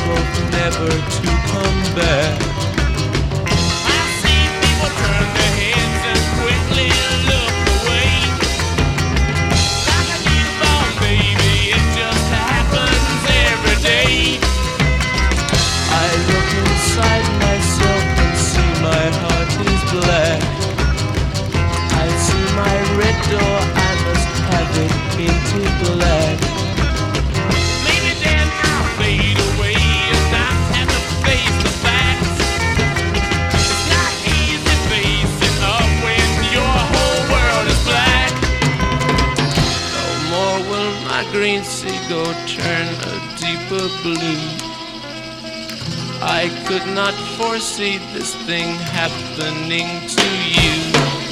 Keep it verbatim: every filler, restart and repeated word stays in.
both never to come back. I see people turn their heads and quickly look away. Like a newborn baby, it just happens every day. I look inside myself and see my heart is black. I see my red door, I must have it painted black. Maybe then I'll fade away and not have to face the facts. It's not easy facing up when your whole world is black. No more will my green seagull turn a deeper blue. I could not foresee this thing happening to you.